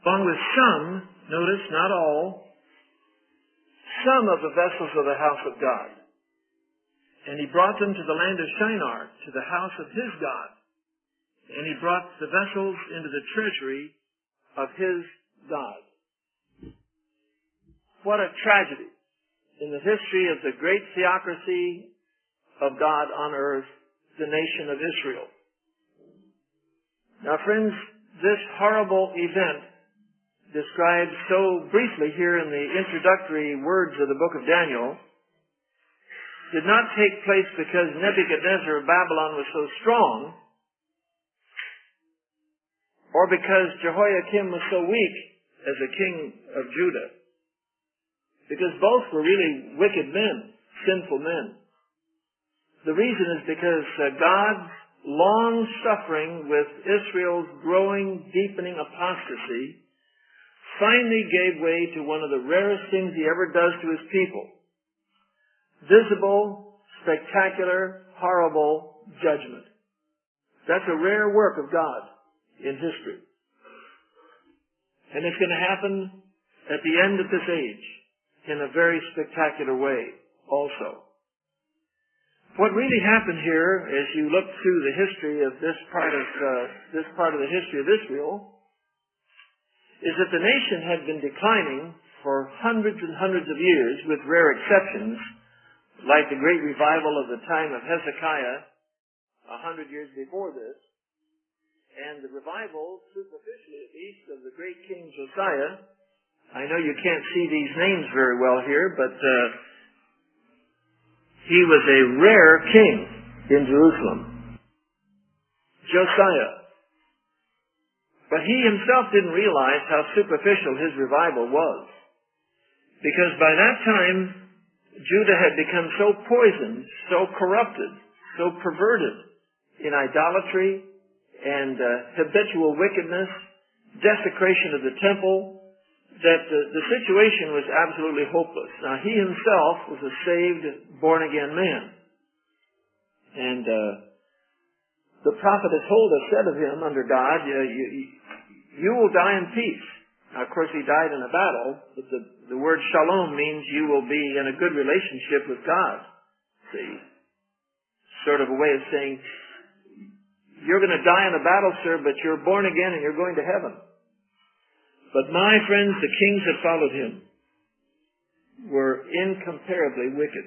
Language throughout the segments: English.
along with some, notice, not all, some of the vessels of the house of God. And he brought them to the land of Shinar, to the house of his God. And he brought the vessels into the treasury of his God. What a tragedy in the history of the great theocracy of God on earth, the nation of Israel. Now, friends, this horrible event described so briefly here in the introductory words of the book of Daniel did not take place because Nebuchadnezzar of Babylon was so strong, or because Jehoiakim was so weak as a king of Judah. Because both were really wicked men, sinful men. The reason is because God's long suffering with Israel's growing, deepening apostasy finally gave way to one of the rarest things he ever does to his people. Visible, spectacular, horrible judgment. That's a rare work of God in history. And it's going to happen at the end of this age in a very spectacular way also. What really happened here, as you look through the history of this part of the history of Israel, is that the nation had been declining for hundreds and hundreds of years, with rare exceptions, like the great revival of the time of Hezekiah, 100 years before this, and the revival, superficially at least, of the great King Josiah. I know you can't see these names very well here, but he was a rare king in Jerusalem. Josiah. But he himself didn't realize how superficial his revival was. Because by that time, Judah had become so poisoned, so corrupted, so perverted in idolatry and habitual wickedness, desecration of the temple, that the situation was absolutely hopeless. Now, he himself was a saved, born-again man. And the prophet had said of him under God, you will die in peace. Now, of course, he died in a battle, but the word shalom means you will be in a good relationship with God. See? Sort of a way of saying, you're going to die in a battle, sir, but you're born again and you're going to heaven. But my friends, the kings that followed him were incomparably wicked.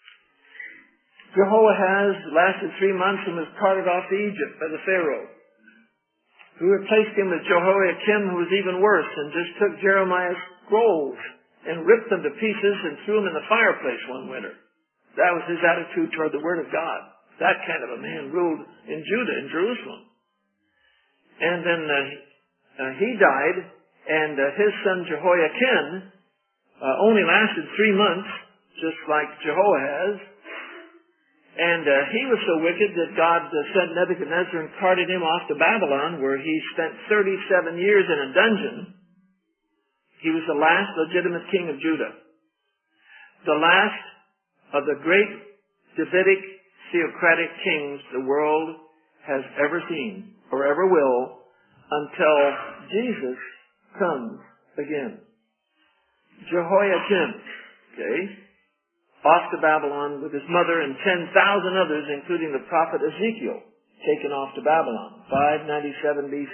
Jehoahaz lasted 3 months and was carted off to Egypt by the Pharaoh, who replaced him with Jehoiakim, who was even worse, and just took Jeremiah's scrolls and ripped them to pieces and threw them in the fireplace one winter. That was his attitude toward the Word of God. That kind of a man ruled in Judah, in Jerusalem. And then he died, and his son Jehoiakim only lasted 3 months, just like Jehoahaz. And he was so wicked that God sent Nebuchadnezzar and carted him off to Babylon, where he spent 37 years in a dungeon. He was the last legitimate king of Judah. The last of the great Davidic theocratic kings the world has ever seen, or ever will, until Jesus comes again. Jehoiakim, off to Babylon with his mother and 10,000 others, including the prophet Ezekiel, taken off to Babylon, 597 BC.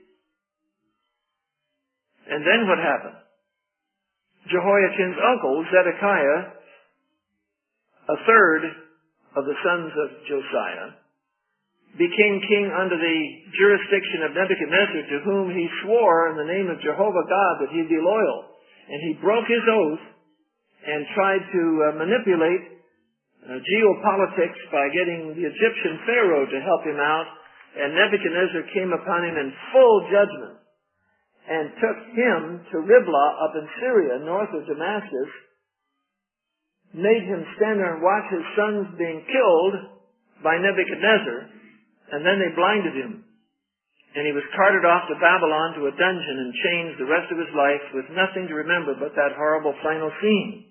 And then what happened? Jehoiakim's uncle, Zedekiah, a third of the sons of Josiah, became king under the jurisdiction of Nebuchadnezzar, to whom he swore in the name of Jehovah God that he'd be loyal. And he broke his oath and tried to manipulate geopolitics by getting the Egyptian Pharaoh to help him out. And Nebuchadnezzar came upon him in full judgment and took him to Riblah up in Syria, north of Damascus, made him stand there and watch his sons being killed by Nebuchadnezzar, and then they blinded him. And he was carted off to Babylon to a dungeon and changed the rest of his life with nothing to remember but that horrible final scene.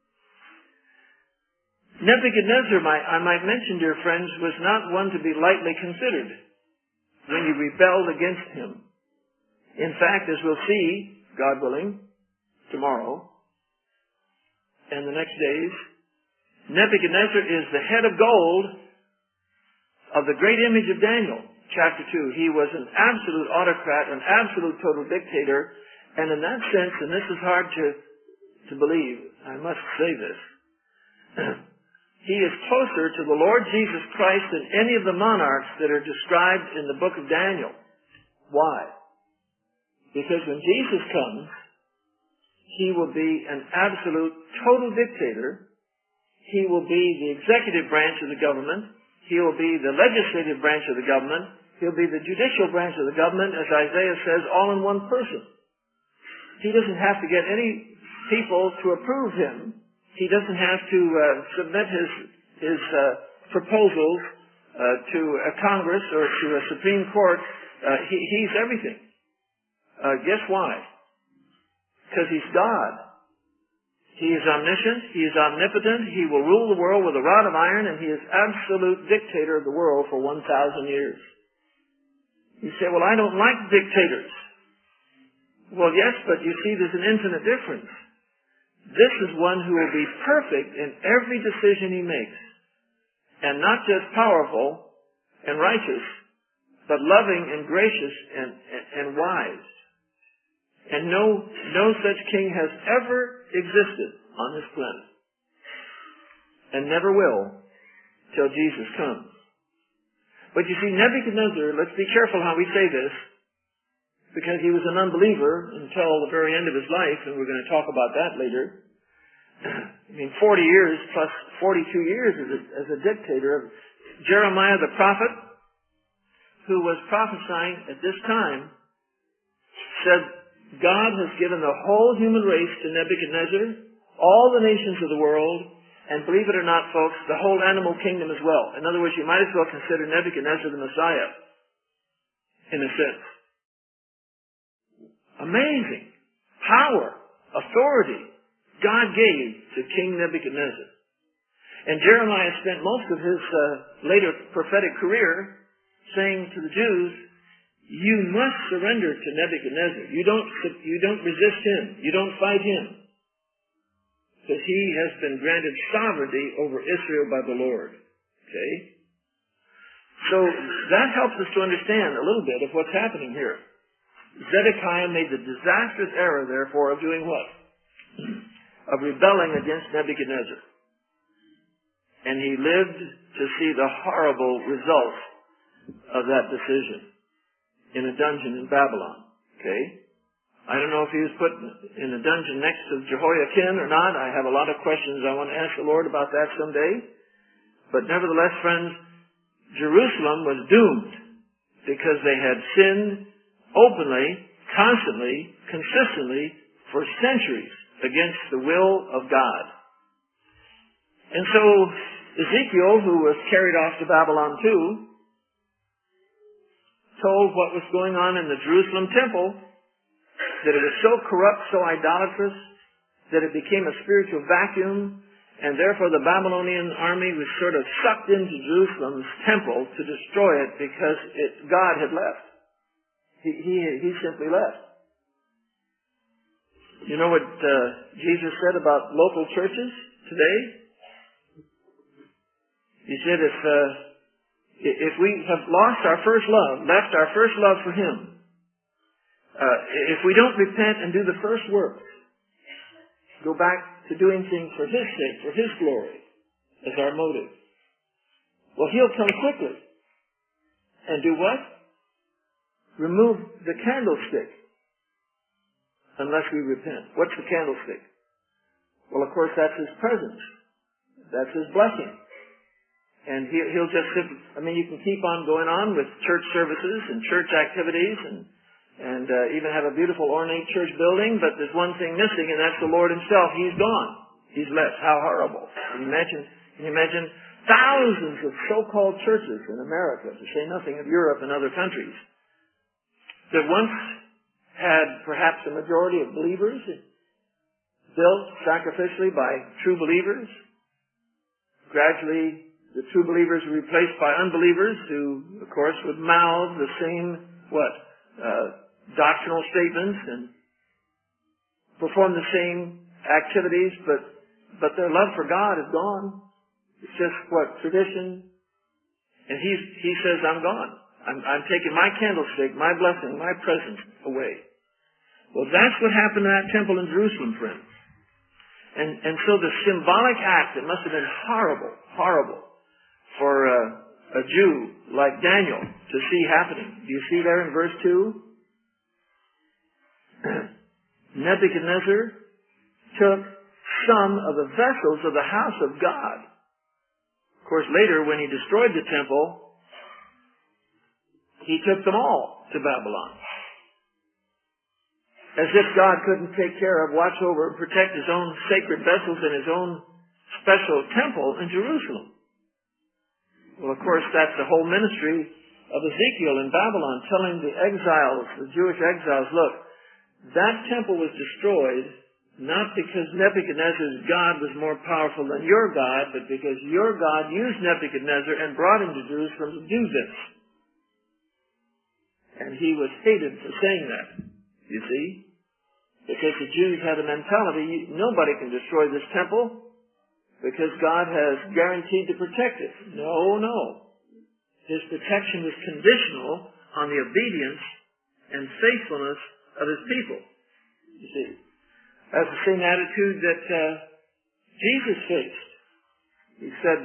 Nebuchadnezzar, I might mention, dear friends, was not one to be lightly considered when you rebelled against him. In fact, as we'll see, God willing, tomorrow and the next days, Nebuchadnezzar is the head of gold of the great image of Daniel, chapter 2. He was an absolute autocrat, an absolute total dictator, and in that sense, and this is hard to believe, I must say this, he is closer to the Lord Jesus Christ than any of the monarchs that are described in the book of Daniel. Why? Because when Jesus comes, he will be an absolute total dictator. He will be the executive branch of the government. He will be the legislative branch of the government. He'll be the judicial branch of the government, as Isaiah says, all in one person. He doesn't have to get any people to approve him. He doesn't have to submit his proposals to a Congress or to a Supreme Court. He's everything. Guess why? Because he's God. He is omniscient. He is omnipotent. He will rule the world with a rod of iron, and he is absolute dictator of the world for 1,000 years. You say, well, I don't like dictators. Well, yes, but you see there's an infinite difference. This is one who will be perfect in every decision he makes. And not just powerful and righteous, but loving and gracious and wise. And no such king has ever existed on this planet. And never will till Jesus comes. But you see, Nebuchadnezzar, let's be careful how we say this, because he was an unbeliever until the very end of his life, and we're going to talk about that later. I mean, 40 years plus 42 years as a dictator. Jeremiah the prophet, who was prophesying at this time, said, God has given the whole human race to Nebuchadnezzar, all the nations of the world, and believe it or not, folks, the whole animal kingdom as well. In other words, you might as well consider Nebuchadnezzar the Messiah, in a sense. Amazing power, authority God gave to King Nebuchadnezzar. And Jeremiah spent most of his later prophetic career saying to the Jews, you must surrender to Nebuchadnezzar. You don't resist him. You don't fight him. Because he has been granted sovereignty over Israel by the Lord. Okay? So that helps us to understand a little bit of what's happening here. Zedekiah made the disastrous error, therefore, of doing what? Of rebelling against Nebuchadnezzar. And he lived to see the horrible results of that decision in a dungeon in Babylon. Okay? I don't know if he was put in a dungeon next to Jehoiakim or not. I have a lot of questions I want to ask the Lord about that someday. But nevertheless, friends, Jerusalem was doomed because they had sinned openly, constantly, consistently, for centuries against the will of God. And so Ezekiel, who was carried off to Babylon too, told what was going on in the Jerusalem temple, that it was so corrupt, so idolatrous, that it became a spiritual vacuum, and therefore the Babylonian army was sort of sucked into Jerusalem's temple to destroy it because God had left. He simply left. You know what Jesus said about local churches today? He said if we have lost our first love, left our first love for Him, if we don't repent and do the first work, go back to doing things for His sake, for His glory, as our motive, well, He'll come quickly and do what? Remove the candlestick unless we repent. What's the candlestick? Well, of course, that's His presence. That's His blessing. And He'll just simply, you can keep on going on with church services and church activities and even have a beautiful ornate church building, but there's one thing missing, and that's the Lord Himself. He's gone. He's left. How horrible. Can you imagine thousands of so-called churches in America, to say nothing of Europe and other countries, that once had perhaps a majority of believers built sacrificially by true believers. Gradually, the true believers were replaced by unbelievers who, of course, would mouth the same, doctrinal statements and perform the same activities, but their love for God is gone. It's just tradition. And he says, I'm gone. I'm taking my candlestick, my blessing, my presence away. Well, that's what happened to that temple in Jerusalem, friends. And so the symbolic act, it must have been horrible for a Jew like Daniel to see happening. Do you see there in verse 2? Nebuchadnezzar took some of the vessels of the house of God. Of course, later when he destroyed the temple, he took them all to Babylon. As if God couldn't take care of, watch over, and protect his own sacred vessels in his own special temple in Jerusalem. Well, of course, that's the whole ministry of Ezekiel in Babylon, telling the exiles, the Jewish exiles, look, that temple was destroyed not because Nebuchadnezzar's God was more powerful than your God, but because your God used Nebuchadnezzar and brought him to Jerusalem to do this. And he was hated for saying that, you see. Because the Jews had a mentality, nobody can destroy this temple because God has guaranteed to protect it. No. His protection was conditional on the obedience and faithfulness of his people. You see, that's the same attitude that Jesus faced. He said,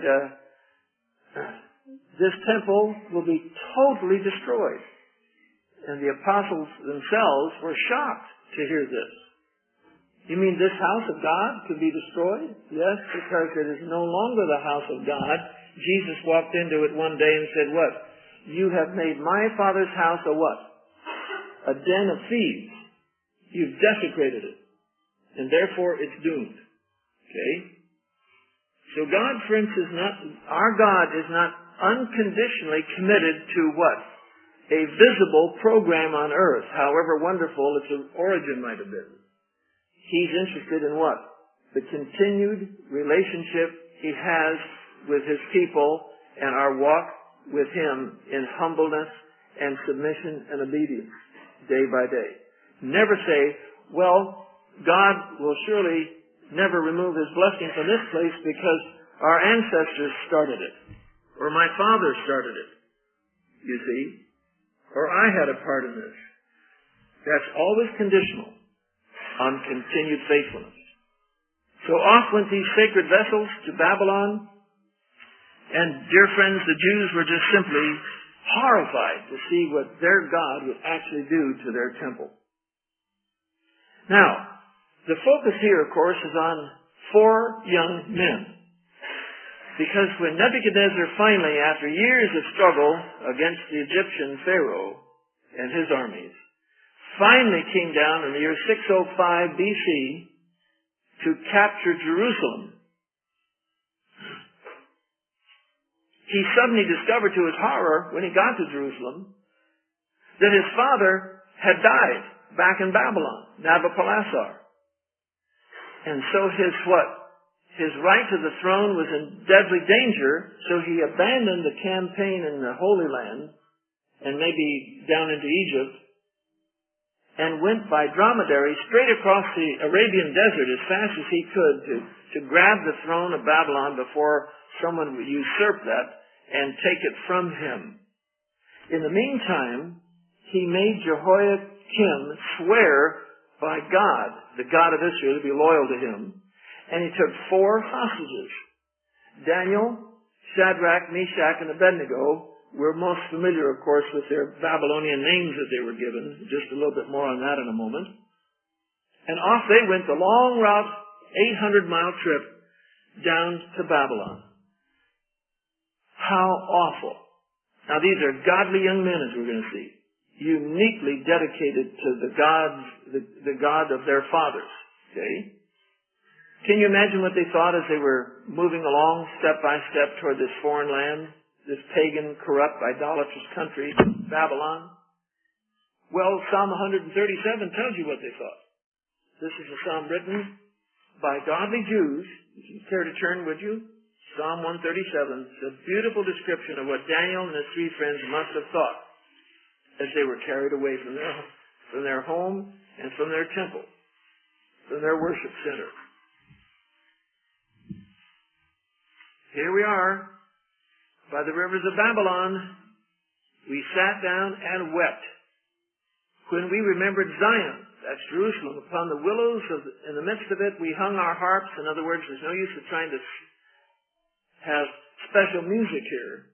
this temple will be totally destroyed. And the apostles themselves were shocked to hear this. You mean this house of God could be destroyed? Yes, because it is no longer the house of God. Jesus walked into it one day and said, what? You have made my Father's house a what? A den of thieves. You've desecrated it. And therefore it's doomed. Okay? So God, for instance, our God is not unconditionally committed to what? A visible program on earth, however wonderful its origin might have been. He's interested in what? The continued relationship he has with his people and our walk with him in humbleness and submission and obedience day by day. Never say, well, God will surely never remove his blessing from this place because our ancestors started it, or my father started it, you see, or I had a part in this. That's always conditional on continued faithfulness. So off went these sacred vessels to Babylon, and dear friends, the Jews were just simply horrified to see what their God would actually do to their temple. Now, the focus here, of course, is on 4 young men. Because when Nebuchadnezzar finally, after years of struggle against the Egyptian Pharaoh and his armies, finally came down in the year 605 BC to capture Jerusalem, he suddenly discovered to his horror, when he got to Jerusalem, that his father had died back in Babylon, Nabopolassar. And so his right to the throne was in deadly danger, so he abandoned the campaign in the Holy Land, and maybe down into Egypt, and went by dromedary straight across the Arabian desert as fast as he could to grab the throne of Babylon before someone would usurp that and take it from him. In the meantime, he made Jehoiakim swear by God, the God of Israel, to be loyal to him. And he took 4 hostages. Daniel, Shadrach, Meshach, and Abednego. We're most familiar, of course, with their Babylonian names that they were given. Just a little bit more on that in a moment. And off they went, the long route, 800-mile trip down to Babylon. How awful. Now these are godly young men, as we're going to see. Uniquely dedicated to the God of their fathers. Okay? Can you imagine what they thought as they were moving along step by step toward this foreign land, this pagan, corrupt, idolatrous country, Babylon? Well, Psalm 137 tells you what they thought. This is a psalm written by godly Jews. If you care to turn, would you? Psalm 137 is a beautiful description of what Daniel and his 3 friends must have thought as they were carried away from their home and from their temple, from their worship center. Here we are, by the rivers of Babylon. We sat down and wept when we remembered Zion, that's Jerusalem, upon the willows in the midst of it. We hung our harps. In other words, there's no use of trying to have special music here.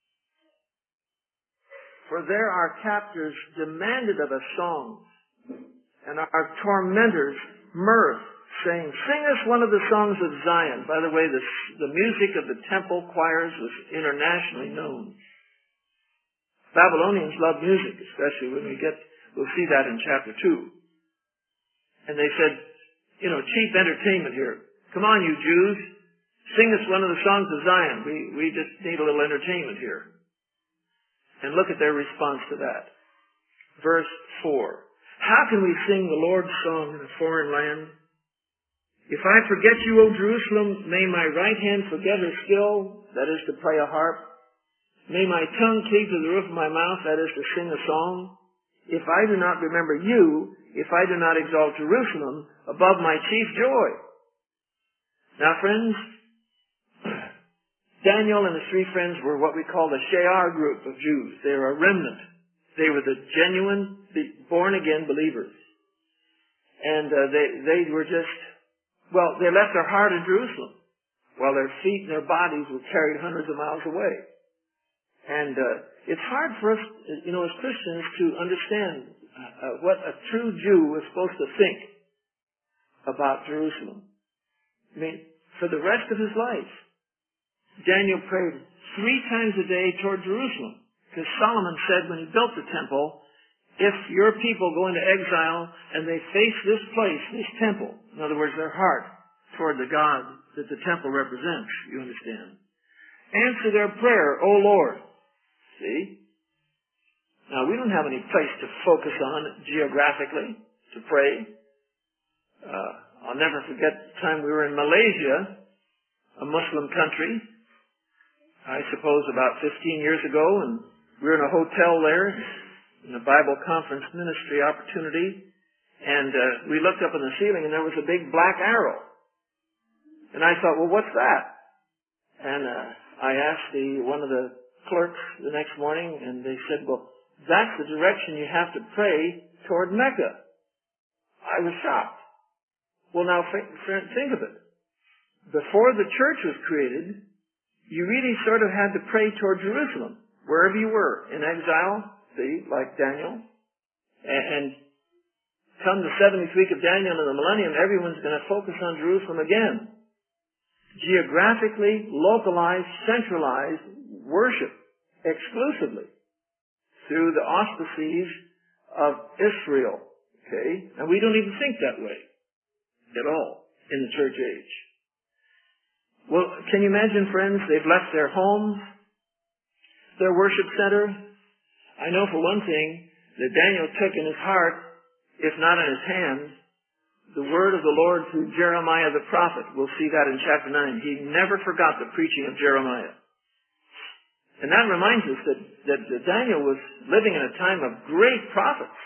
For there our captors demanded of us songs, and our tormentors mirth, saying, "Sing us one of the songs of Zion." By the way, the music of the temple choirs was internationally known. Babylonians love music, especially when we'll see that in chapter 2. And they said, cheap entertainment here. Come on, you Jews, sing us one of the songs of Zion. We just need a little entertainment here. And look at their response to that. Verse 4. How can we sing the Lord's song in a foreign land? If I forget you, O Jerusalem, may my right hand forget her skill, that is to play a harp. May my tongue cleave to the roof of my mouth, that is to sing a song. If I do not remember you, if I do not exalt Jerusalem above my chief joy. Now, friends, Daniel and his three friends were what we call the Shear group of Jews. They were a remnant. They were the genuine, born-again believers. And they were just, they left their heart in Jerusalem, while their feet and their bodies were carried hundreds of miles away. And it's hard for us, as Christians, to understand what a true Jew is supposed to think about Jerusalem. I mean, for the rest of his life, Daniel prayed 3 times a day toward Jerusalem. Because Solomon said when he built the temple, if your people go into exile and they face this place, this temple, in other words, their heart toward the God that the temple represents, you understand, answer their prayer, O Lord. See? Now, we don't have any place to focus on geographically to pray. I'll never forget the time we were in Malaysia, a Muslim country, I suppose about 15 years ago, and we were in a hotel there, in a Bible conference ministry opportunity, and we looked up in the ceiling and there was a big black arrow. And I thought, well, what's that? And I asked one of the clerks the next morning, and they said, well, that's the direction you have to pray toward Mecca. I was shocked. Well, now think of it. Before the church was created, you really sort of had to pray toward Jerusalem, wherever you were, in exile, see, like Daniel. And come the 70th week of Daniel and the millennium, everyone's going to focus on Jerusalem again. Geographically localized, centralized worship exclusively through the auspices of Israel. Okay? And we don't even think that way at all in the church age. Well, can you imagine, friends, they've left their homes, their worship center. I know for one thing that Daniel took in his heart, if not in his hand, the word of the Lord through Jeremiah the prophet. We'll see that in chapter 9. He never forgot the preaching of Jeremiah. And that reminds us that Daniel was living in a time of great prophets.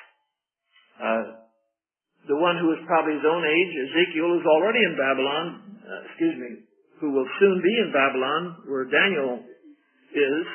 The one who was probably his own age, Ezekiel, who's already in Babylon, who will soon be in Babylon, where Daniel is,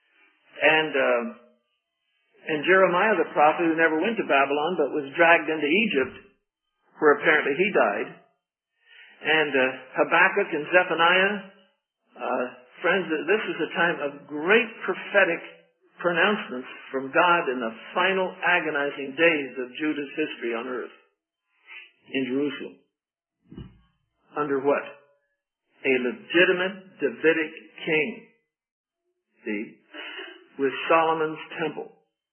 and Jeremiah the prophet, who never went to Babylon but was dragged into Egypt, where apparently he died, and Habakkuk and Zephaniah. Friends, this is a time of great prophetic pronouncements from God in the final agonizing days of Judah's history on earth, in Jerusalem. Under what? A legitimate Davidic king, see, with Solomon's temple.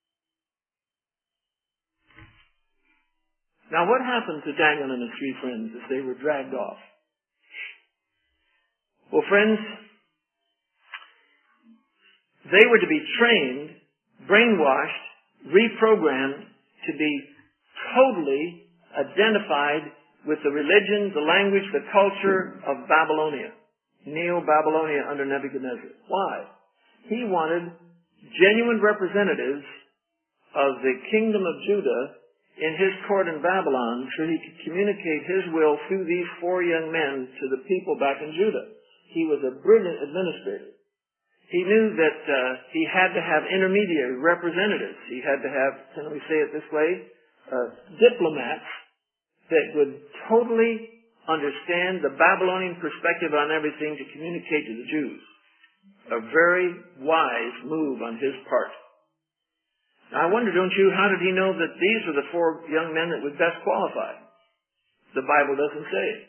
Now, what happened to Daniel and his 3 friends as they were dragged off? Well, friends, they were to be trained, brainwashed, reprogrammed to be totally identified with the religion, the language, the culture of Babylonia, Neo-Babylonia under Nebuchadnezzar. Why? He wanted genuine representatives of the kingdom of Judah in his court in Babylon so he could communicate his will through these 4 young men to the people back in Judah. He was a brilliant administrator. He knew that he had to have intermediary representatives. He had to have, can we say it this way, diplomats that would totally understand the Babylonian perspective on everything to communicate to the Jews. A very wise move on his part. Now, I wonder, don't you, how did he know that these were the 4 young men that would best qualify? The Bible doesn't say it.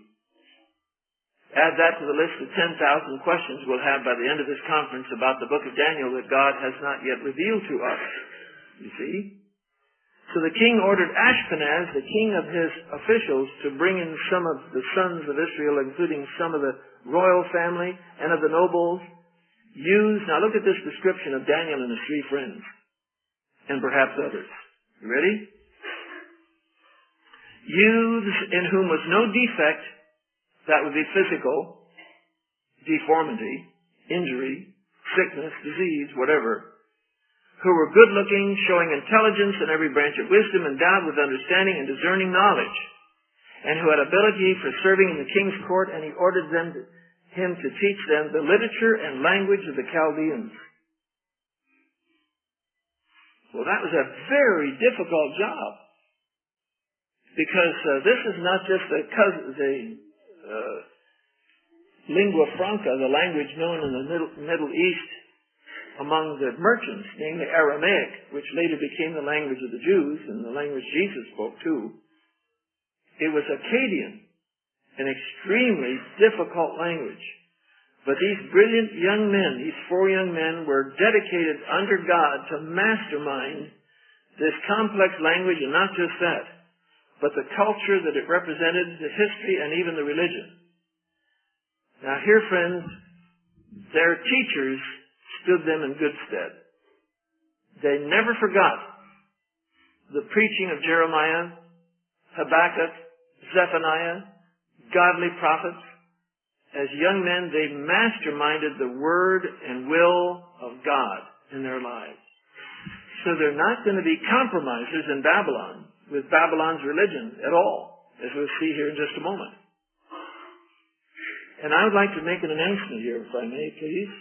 Add that to the list of 10,000 questions we'll have by the end of this conference about the book of Daniel that God has not yet revealed to us. You see? So the king ordered Ashpenaz, the king of his officials, to bring in some of the sons of Israel, including some of the royal family and of the nobles. Now look at this description of Daniel and his 3 friends, and perhaps others. You ready? Youths in whom was no defect, that would be physical, deformity, injury, sickness, disease, whatever, who were good-looking, showing intelligence in every branch of wisdom, endowed with understanding and discerning knowledge, and who had ability for serving in the king's court, and he ordered him to teach them the literature and language of the Chaldeans. Well, that was a very difficult job, because this is not just the lingua franca, the language known in the Middle East among the merchants, namely Aramaic, which later became the language of the Jews and the language Jesus spoke too. It was Akkadian, an extremely difficult language. But these brilliant young men, these 4 young men, were dedicated under God to mastermind this complex language, and not just that, but the culture that it represented, the history, and even the religion. Now here, friends, their teachers stood them in good stead. They never forgot the preaching of Jeremiah, Habakkuk, Zephaniah, godly prophets. As young men, they masterminded the word and will of God in their lives. So they're not going to be compromisers in Babylon with Babylon's religion at all, as we'll see here in just a moment. And I would like to make an announcement here, if I may, please.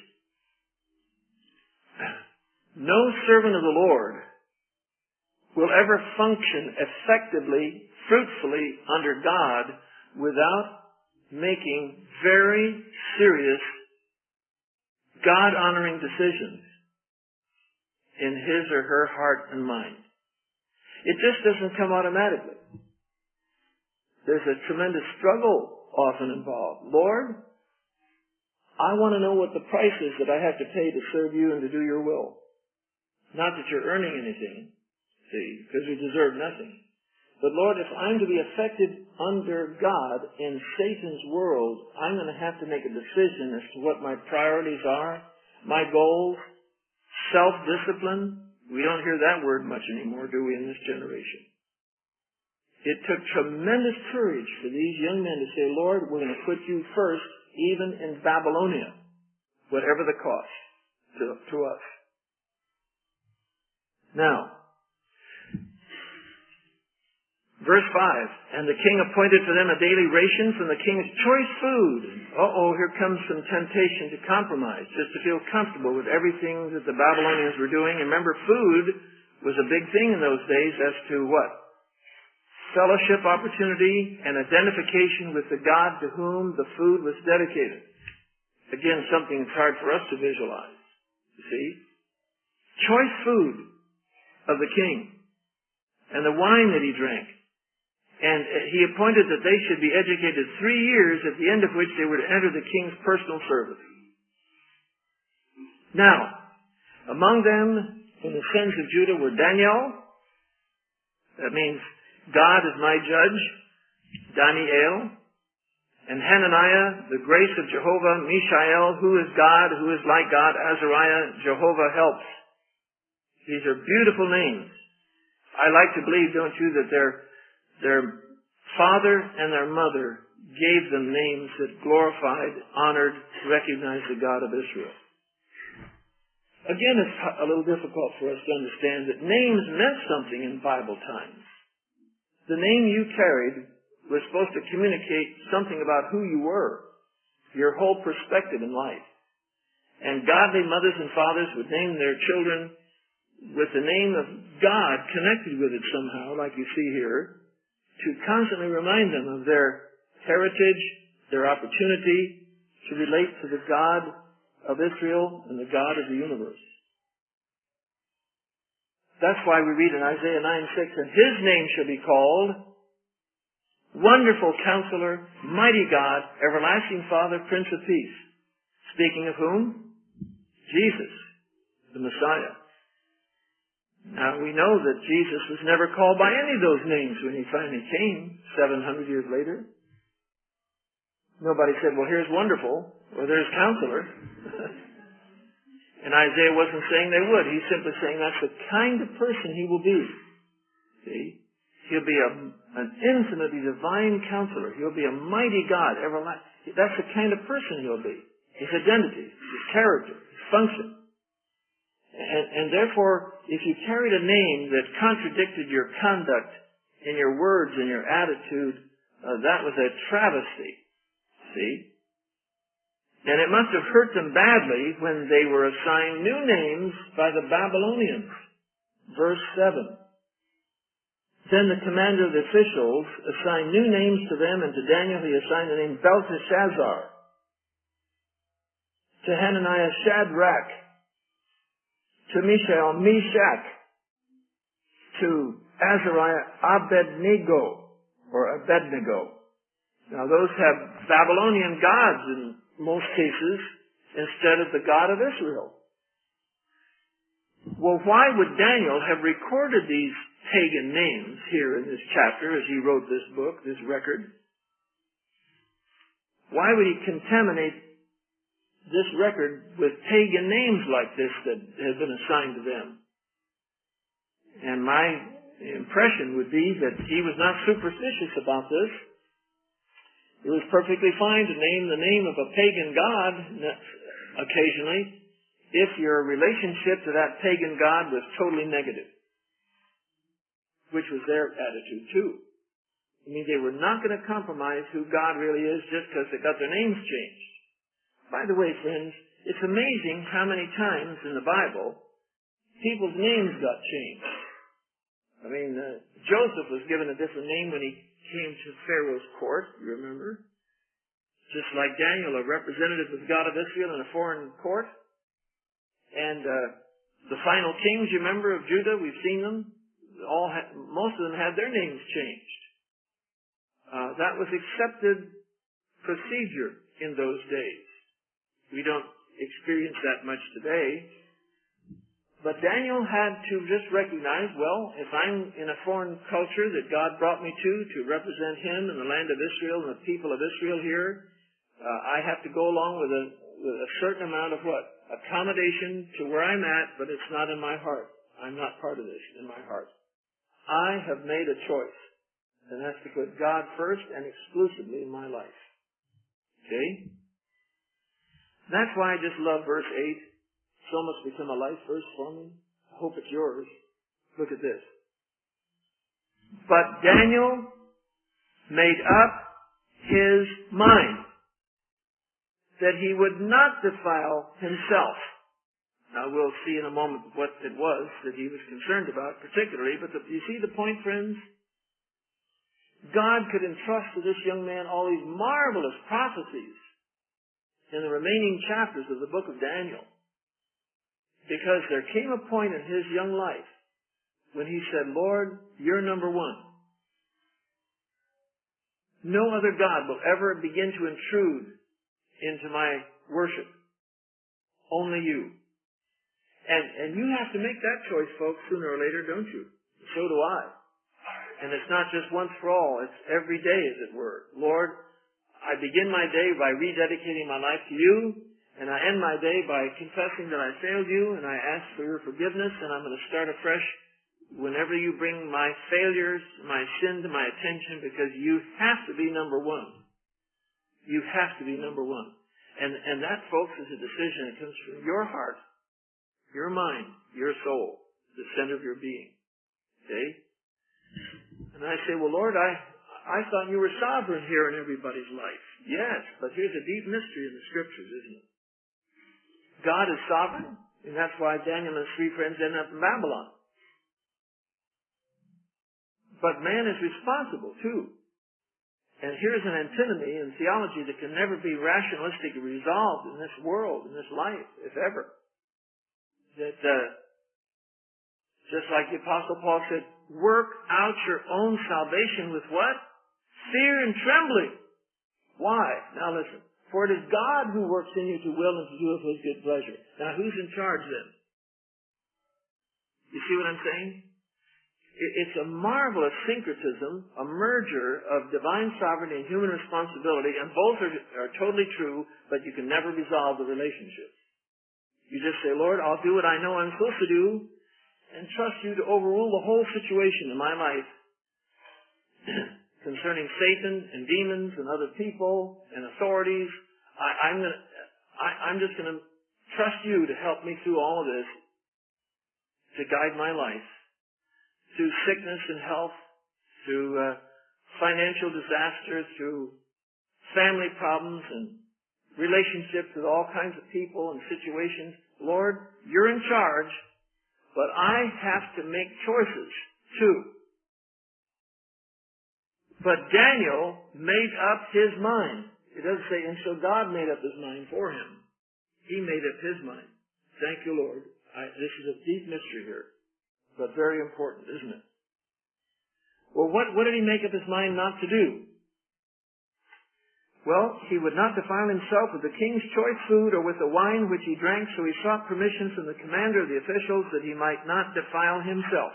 No servant of the Lord will ever function effectively, fruitfully under God without making very serious, God-honoring decisions in his or her heart and mind. It just doesn't come automatically. There's a tremendous struggle often involved. Lord, I want to know what the price is that I have to pay to serve you and to do your will. Not that you're earning anything, see, because we deserve nothing. But Lord, if I'm to be affected under God in Satan's world, I'm going to have to make a decision as to what my priorities are, my goals, self-discipline. We don't hear that word much anymore, do we, in this generation? It took tremendous courage for these young men to say, Lord, we're going to put you first, even in Babylonia, whatever the cost to us. Now, verse 5, and the king appointed for them a daily ration from the king's choice food. Here comes some temptation to compromise, just to feel comfortable with everything that the Babylonians were doing. And remember, food was a big thing in those days as to what? Fellowship opportunity and identification with the God to whom the food was dedicated. Again, something that's hard for us to visualize. You see? Choice food of the king and the wine that he drank. And he appointed that they should be educated 3 years, at the end of which they were to enter the king's personal service. Now, among them in the sons of Judah were Daniel. That means God is my judge, Daniel. And Hananiah, the grace of Jehovah, Mishael, who is God, who is like God, Azariah, Jehovah helps. These are beautiful names. I like to believe, don't you, that their father and their mother gave them names that glorified, honored, recognized the God of Israel. Again, it's a little difficult for us to understand that names meant something in Bible times. The name you carried was supposed to communicate something about who you were, your whole perspective in life. And godly mothers and fathers would name their children with the name of God connected with it somehow, like you see here, to constantly remind them of their heritage, their opportunity to relate to the God of Israel and the God of the universe. That's why we read in Isaiah 9:6, and His name shall be called Wonderful Counselor, Mighty God, Everlasting Father, Prince of Peace. Speaking of whom? Jesus, the Messiah. Now we know that Jesus was never called by any of those names when He finally came 700 years later. Nobody said, well, here's Wonderful, or there's Counselor. And Isaiah wasn't saying they would. He's simply saying that's the kind of person He will be. See? He'll be an infinitely divine counselor. He'll be a mighty God, everlasting. That's the kind of person He'll be. His identity, His character, His function. And therefore, if you carried a name that contradicted your conduct in your words and your attitude, that was a travesty. See? And it must have hurt them badly when they were assigned new names by the Babylonians. Verse 7. Then the commander of the officials assigned new names to them, and to Daniel he assigned the name Belteshazzar. To Hananiah, Shadrach. To Mishael, Meshach. To Azariah, Abednego. Now those have Babylonian gods in most cases instead of the God of Israel. Well, why would Daniel have recorded these pagan names here in this chapter as he wrote this book, this record? Why would he contaminate this record with pagan names like this that had been assigned to them? And my impression would be that he was not superstitious about this. It was perfectly fine to name the name of a pagan god occasionally if your relationship to that pagan god was totally negative, which was their attitude too. I mean, they were not going to compromise who God really is just because they got their names changed. By the way, friends, it's amazing how many times in the Bible people's names got changed. I mean, Joseph was given a different name when he came to Pharaoh's court, you remember? Just like Daniel, a representative of the God of Israel in a foreign court. And the final kings, you remember, of Judah, we've seen them. Most of them had their names changed. That was accepted procedure in those days. We don't experience that much today. But Daniel had to just recognize, well, if I'm in a foreign culture that God brought me to represent Him in the land of Israel and the people of Israel here, I have to go along with a certain amount of what? Accommodation to where I'm at, but it's not in my heart. I'm not part of this in my heart. I have made a choice, and that's to put God first and exclusively in my life. Okay? That's why I just love verse 8. It's almost become a life verse for me. I hope it's yours. Look at this. But Daniel made up his mind that he would not defile himself. Now we'll see in a moment what it was that he was concerned about particularly, but you see the point, friends? God could entrust to this young man all these marvelous prophecies in the remaining chapters of the book of Daniel. Because there came a point in his young life when he said, Lord, you're number one. No other God will ever begin to intrude into my worship. Only you. And you have to make that choice, folks, sooner or later, don't you? So do I. And it's not just once for all. It's every day, as it were. Lord, I begin my day by rededicating my life to you. And I end my day by confessing that I failed you, and I ask for your forgiveness, and I'm going to start afresh whenever you bring my failures, my sin to my attention, because you have to be number one. You have to be number one. And that, folks, is a decision that comes from your heart, your mind, your soul, the center of your being. Okay? And I say, well, Lord, I thought you were sovereign here in everybody's life. Yes, but here's a deep mystery in the Scriptures, isn't it? God is sovereign, and that's why Daniel and his three friends ended up in Babylon. But man is responsible, too. And here's an antinomy in theology that can never be rationalistically resolved in this world, in this life, if ever. That, just like the Apostle Paul said, work out your own salvation with what? Fear and trembling. Why? Now listen. For it is God who works in you to will and to do of his good pleasure. Now who's in charge then? You see what I'm saying? It's a marvelous syncretism, a merger of divine sovereignty and human responsibility, and both are totally true, but you can never resolve the relationship. You just say, Lord, I'll do what I know I'm supposed to do, and trust you to overrule the whole situation in my life concerning Satan and demons and other people and authorities. I'm just going to trust you to help me through all of this, to guide my life. Through sickness and health, through financial disaster, through family problems and relationships with all kinds of people and situations. Lord, you're in charge, but I have to make choices too. But Daniel made up his mind. It doesn't say, and so God made up his mind for him. He made up his mind. Thank you, Lord. This is a deep mystery here. But very important, isn't it? Well, what did he make up his mind not to do? Well, he would not defile himself with the king's choice food or with the wine which he drank, so he sought permission from the commander of the officials that he might not defile himself.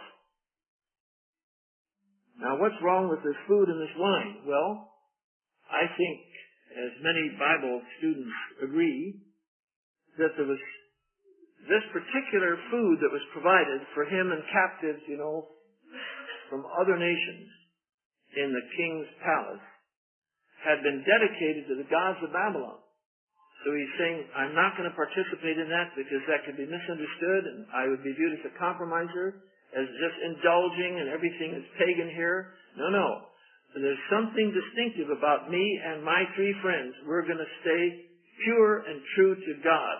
Now, what's wrong with this food and this wine? Well, I think, as many Bible students agree, that there was this particular food that was provided for him and captives, from other nations in the king's palace had been dedicated to the gods of Babylon. So he's saying, I'm not going to participate in that because that could be misunderstood and I would be viewed as a compromiser, as just indulging and everything is pagan here. No. There's something distinctive about me and my three friends. We're going to stay pure and true to God.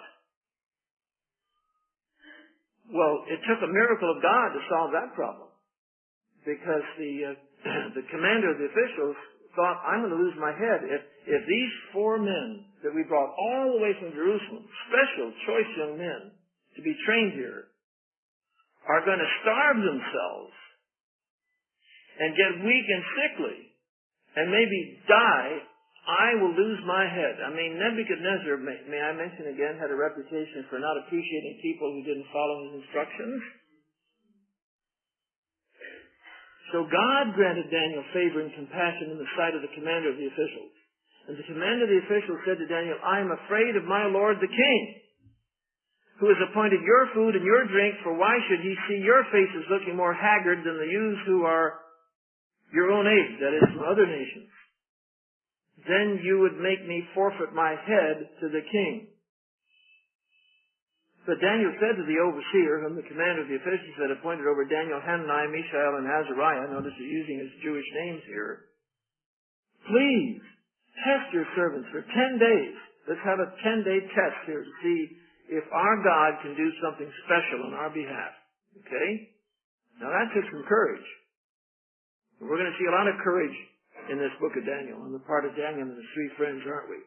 Well, it took a miracle of God to solve that problem, because the commander of the officials thought, I'm going to lose my head if these 4 men that we brought all the way from Jerusalem, special, choice young men, to be trained here, are going to starve themselves and get weak and sickly and maybe die. I will lose my head. I mean, Nebuchadnezzar, may I mention again, had a reputation for not appreciating people who didn't follow his instructions. So God granted Daniel favor and compassion in the sight of the commander of the officials. And the commander of the officials said to Daniel, I am afraid of my lord the king, who has appointed your food and your drink, for why should he see your faces looking more haggard than the youths who are your own age, that is, from other nations? Then you would make me forfeit my head to the king. But Daniel said to the overseer, whom the commander of the officials had appointed over Daniel, Hananiah, Mishael, and Azariah, notice he's using his Jewish names here, please test your servants for 10 days. Let's have a 10-day test here to see if our God can do something special on our behalf. Okay? Now that took some courage. We're going to see a lot of courage in this book of Daniel, on the part of Daniel and his 3 friends, aren't we?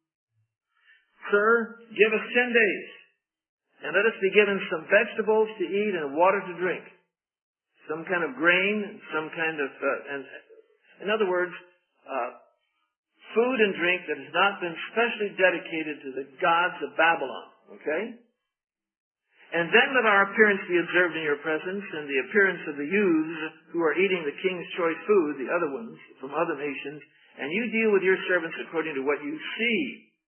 Sir, give us 10 days, and let us be given some vegetables to eat and water to drink, some kind of grain, some kind of, in other words, food and drink that has not been specially dedicated to the gods of Babylon, okay? And then let our appearance be observed in your presence, and the appearance of the youths who are eating the king's choice food, the other ones from other nations, and you deal with your servants according to what you see.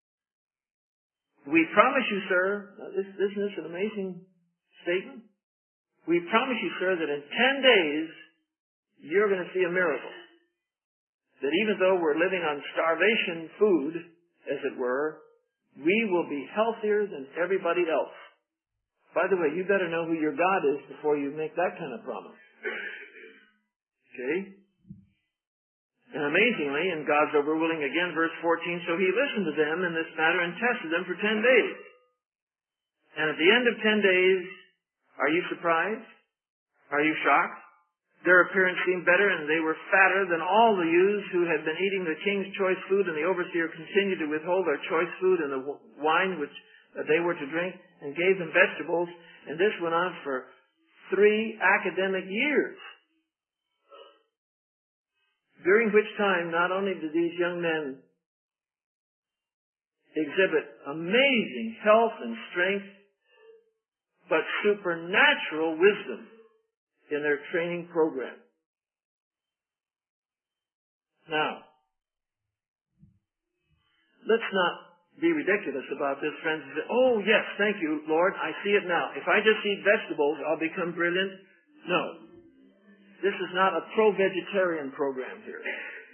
We promise you, sir, now isn't this an amazing statement? We promise you, sir, that in 10 days, you're going to see a miracle. That even though we're living on starvation food, as it were, we will be healthier than everybody else. By the way, you better know who your God is before you make that kind of promise. Okay? And amazingly, in God's overruling again, verse 14, so he listened to them in this matter and tested them for 10 days. And at the end of 10 days, are you surprised? Are you shocked? Their appearance seemed better, and they were fatter than all the youths who had been eating the king's choice food, and the overseer continued to withhold their choice food and the wine which they were to drink, and gave them vegetables. And this went on for 3 academic years, during which time not only did these young men exhibit amazing health and strength, but supernatural wisdom in their training program. Now, let's not be ridiculous about this, friends, and say, oh, yes, thank you, Lord, I see it now. If I just eat vegetables, I'll become brilliant. No. This is not a pro-vegetarian program here.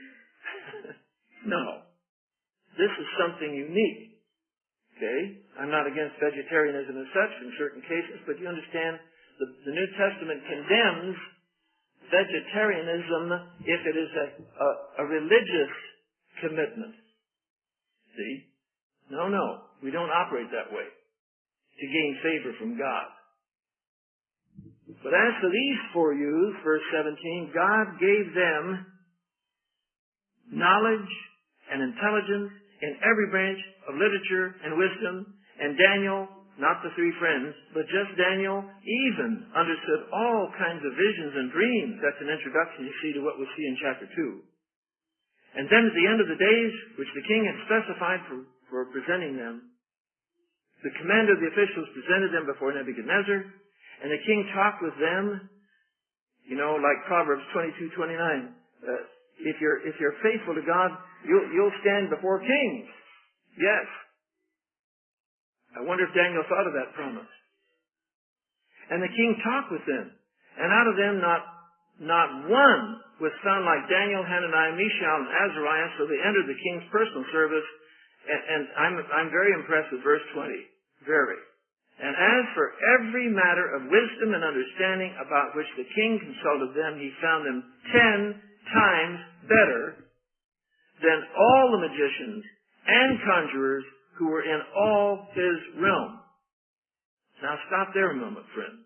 No. This is something unique. Okay? I'm not against vegetarianism as such in certain cases, but you understand the New Testament condemns vegetarianism if it is a religious commitment. See? No. We don't operate that way to gain favor from God. But as for these 4 youths, verse 17, God gave them knowledge and intelligence in every branch of literature and wisdom, and Daniel, not the 3 friends, but just Daniel, even understood all kinds of visions and dreams. That's an introduction, you see, to what we'll see in chapter 2. And then at the end of the days, which the king had specified for presenting them, the commander of the officials presented them before Nebuchadnezzar, and the king talked with them, like Proverbs 22:29. If you're faithful to God, you'll stand before kings. Yes. I wonder if Daniel thought of that promise. And the king talked with them, and out of them not one was found like Daniel, Hananiah, Mishael, and Azariah, so they entered the king's personal service. And I'm very impressed with verse 20. Very. And as for every matter of wisdom and understanding about which the king consulted them, he found them 10 times better than all the magicians and conjurers who were in all his realm. Now stop there a moment, friend.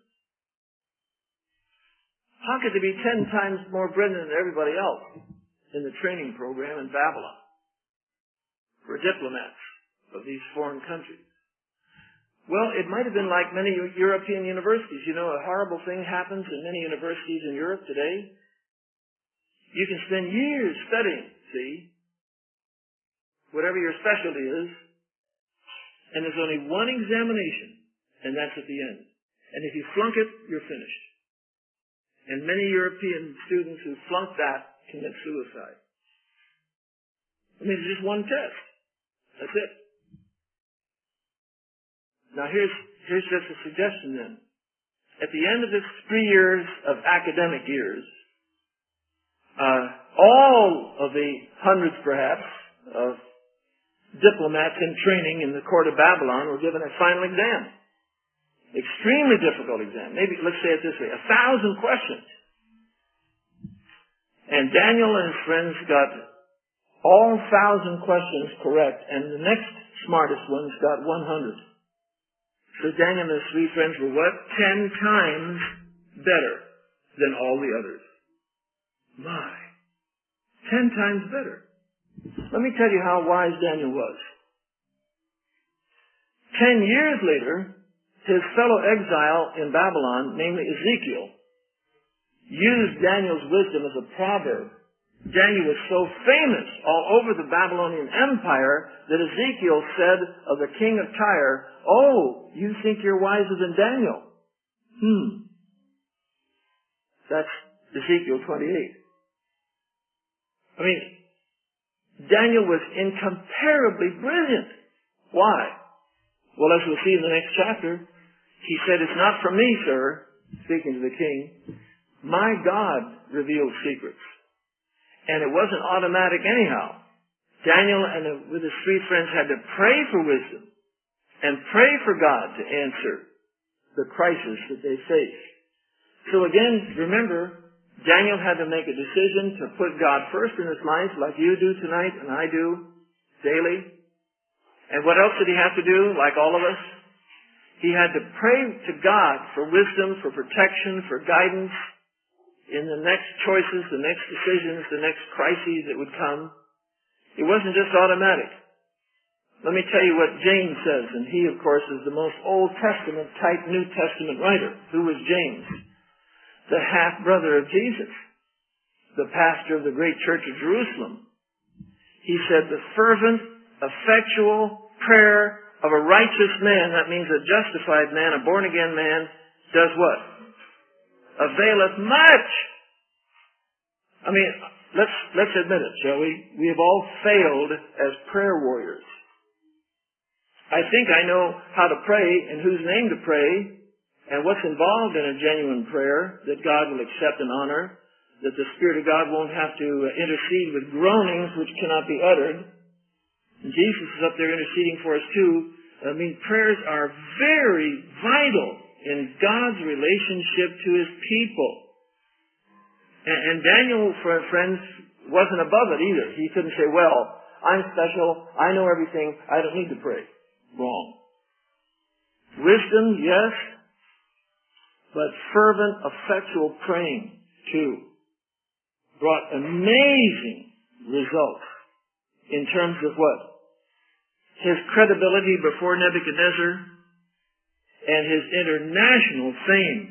How could they be 10 times more brilliant than everybody else in the training program in Babylon for diplomats of these foreign countries? Well, it might have been like many European universities. A horrible thing happens in many universities in Europe today. You can spend years studying, see, whatever your specialty is, and there's only one examination, and that's at the end. And if you flunk it, you're finished. And many European students who flunk that commit suicide. It's just one test. That's it. Now here's just a suggestion then. At the end of this 3 years of academic years, all of the hundreds perhaps of diplomats in training in the court of Babylon were given a final exam. Extremely difficult exam. Maybe, let's say it this way, 1,000 questions. And Daniel and his friends got all 1,000 questions correct, and the next smartest ones got 100. So Daniel and his 3 friends were what? 10 times better than all the others. My. 10 times better. Let me tell you how wise Daniel was. 10 years later, his fellow exile in Babylon, namely Ezekiel, used Daniel's wisdom as a proverb. Daniel was so famous all over the Babylonian Empire that Ezekiel said of the king of Tyre, "Oh, you think you're wiser than Daniel?" That's Ezekiel 28. Daniel was incomparably brilliant. Why? Well, as we'll see in the next chapter, he said, "It's not from me, sir," speaking to the king. "My God revealed secrets." And it wasn't automatic anyhow. Daniel and with his 3 friends had to pray for wisdom and pray for God to answer the crisis that they faced. So again, remember, Daniel had to make a decision to put God first in his life, like you do tonight and I do daily. And what else did he have to do, like all of us? He had to pray to God for wisdom, for protection, for guidance in the next choices, the next decisions, the next crises that would come. It wasn't just automatic. Let me tell you what James says, and he, of course, is the most Old Testament type New Testament writer. Who was James? The half-brother of Jesus, the pastor of the great church of Jerusalem. He said, the fervent, effectual prayer of a righteous man, that means a justified man, a born-again man, does what? Availeth much. I mean, let's admit it, shall we? We have all failed as prayer warriors. I think I know how to pray and whose name to pray and what's involved in a genuine prayer that God will accept and honor, that the Spirit of God won't have to intercede with groanings which cannot be uttered. And Jesus is up there interceding for us too. I mean, prayers are very vital in God's relationship to His people. And Daniel, friends, wasn't above it either. He couldn't say, well, I'm special, I know everything, I don't need to pray. Wrong. Wisdom, yes, but fervent, effectual praying, too, brought amazing results in terms of what? His credibility before Nebuchadnezzar and his international fame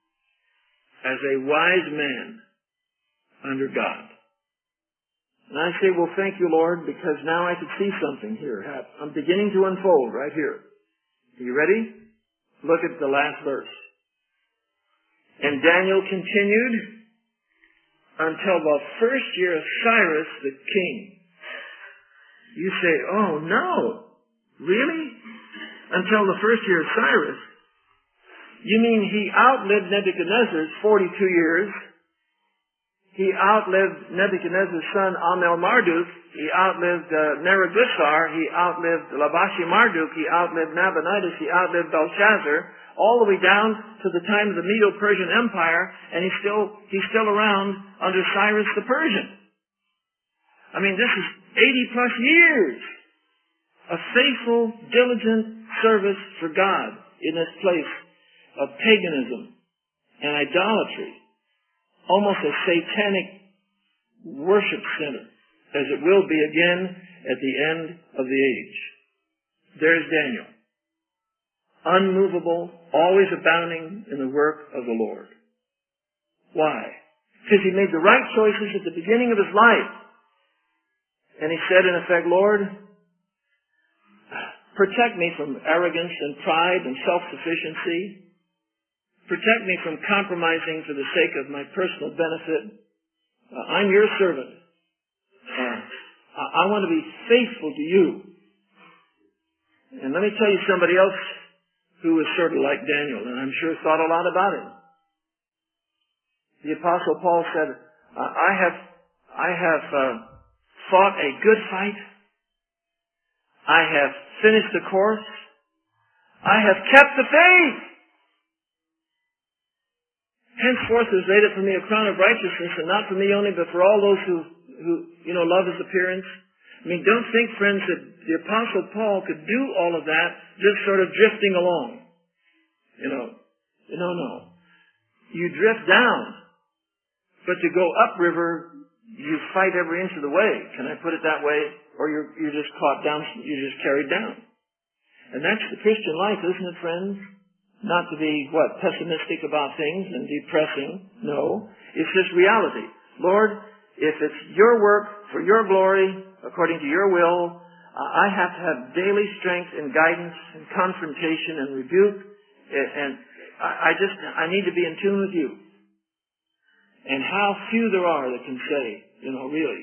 as a wise man under God. And I say, well, thank you, Lord, because now I can see something here. I'm beginning to unfold right here. Are you ready? Look at the last verse. And Daniel continued until the first year of Cyrus the king. You say, oh no, really? Until the first year of Cyrus? You mean he outlived Nebuchadnezzar's 42 years? He outlived Nebuchadnezzar's son Amel-Marduk. He outlived Neriglissar. He outlived Labashi-Marduk. He outlived Nabonidus. He outlived Belshazzar. All the way down to the time of the Medo-Persian Empire, and he's still around under Cyrus the Persian. I mean, this is 80 plus years of faithful, diligent service for God in this place of paganism and idolatry. Almost a satanic worship center, as it will be again at the end of the age. There's Daniel. Unmovable, always abounding in the work of the Lord. Why? Because he made the right choices at the beginning of his life. And he said, in effect, Lord, protect me from arrogance and pride and self-sufficiency. Protect me from compromising for the sake of my personal benefit. I'm your servant. I want to be faithful to you. And let me tell you somebody else who was sort of like Daniel, and I'm sure thought a lot about him. The Apostle Paul said, I have fought a good fight. I have finished the course. I have kept the faith. Henceforth is laid up for me a crown of righteousness, and not for me only, but for all those who love his appearance. I mean, don't think, friends, that the Apostle Paul could do all of that just sort of drifting along. No. You drift down, but to go upriver, you fight every inch of the way. Can I put it that way? Or you're just caught down, you're just carried down. And that's the Christian life, isn't it, friends? Not to be, pessimistic about things and depressing. No. It's just reality. Lord, if it's your work for your glory, according to your will, I have to have daily strength and guidance and confrontation and rebuke. And I need to be in tune with you. And how few there are that can say, really,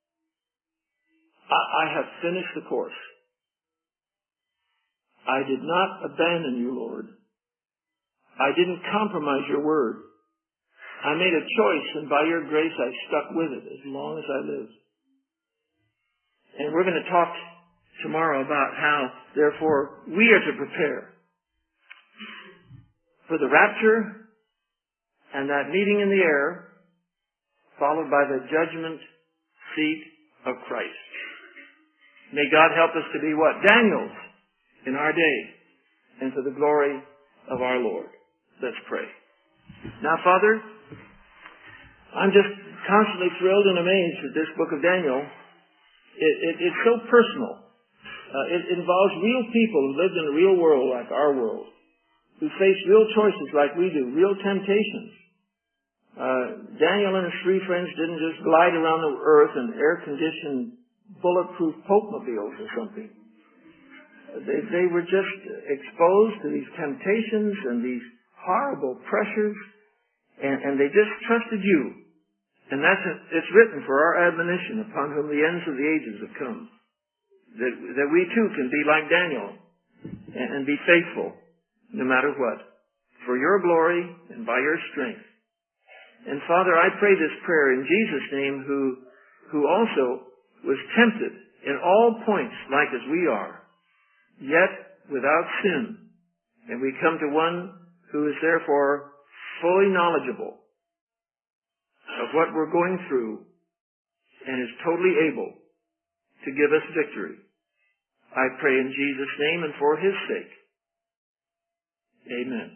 I have finished the course. I did not abandon you, Lord. I didn't compromise your word. I made a choice, and by your grace I stuck with it as long as I lived. And we're going to talk tomorrow about how, therefore, we are to prepare for the rapture and that meeting in the air followed by the judgment seat of Christ. May God help us to be what? Daniels in our day, and to the glory of our Lord. Let's pray. Now, Father, I'm just constantly thrilled and amazed at this book of Daniel. It's so personal. It involves real people who lived in a real world like our world, who face real choices like we do, real temptations. Daniel and his three friends didn't just glide around the earth in air-conditioned, bulletproof Popemobiles or something. They were just exposed to these temptations and these horrible pressures, and they just trusted you. And it's written for our admonition, upon whom the ends of the ages have come. That we too can be like Daniel and be faithful no matter what, for your glory and by your strength. And Father, I pray this prayer in Jesus' name, who also was tempted in all points like as we are, yet without sin. And we come to one who is therefore fully knowledgeable of what we're going through and is totally able to give us victory. I pray in Jesus' name and for his sake. Amen.